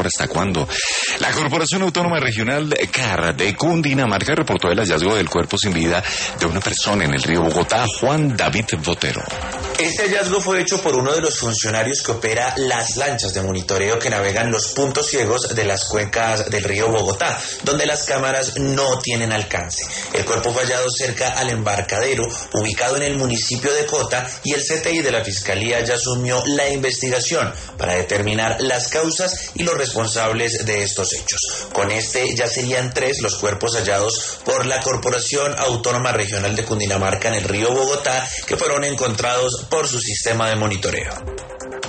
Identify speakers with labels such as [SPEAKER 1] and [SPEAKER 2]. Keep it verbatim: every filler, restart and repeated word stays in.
[SPEAKER 1] continuar hasta cuándo. La Corporación Autónoma Regional C A R de Cundinamarca reportó el hallazgo del cuerpo sin vida de una persona en el río Bogotá, Juan David Botero.
[SPEAKER 2] Este hallazgo fue hecho por uno de los funcionarios que opera las lanchas de monitoreo que navegan los puntos ciegos de las cuencas del río Bogotá, donde las cámaras no tienen alcance. El cuerpo fue hallado cerca al embarcadero, ubicado en el municipio de Cota, y el C T I de la Fiscalía ya asumió la investigación para determinar las causas y los responsables de estos hechos. Con este ya serían tres los cuerpos hallados por la Corporación Autónoma Regional de Cundinamarca en el río Bogotá, que fueron encontrados por su sistema de monitoreo.